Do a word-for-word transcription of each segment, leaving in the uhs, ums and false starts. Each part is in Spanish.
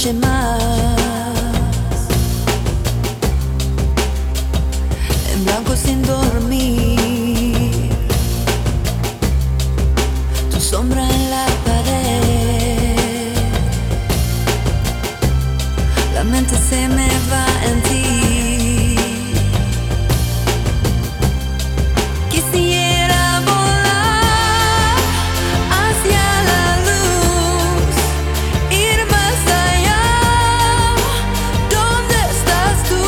noche más, en blanco sin dormir, tu sombra en la pared, la mente se me va en ti. Quisiera volar hacia la luz, ir más allá. ¿Dónde estás tú?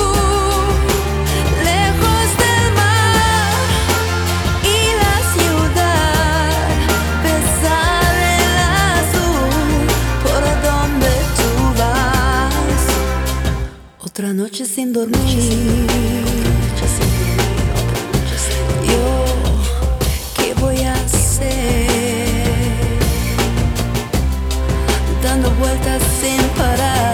Lejos del mar y la ciudad, besar el azul. ¿Por dónde tú vas? Otra noche sin dormir. Yo, ¿qué voy a hacer? Dando vueltas sin parar.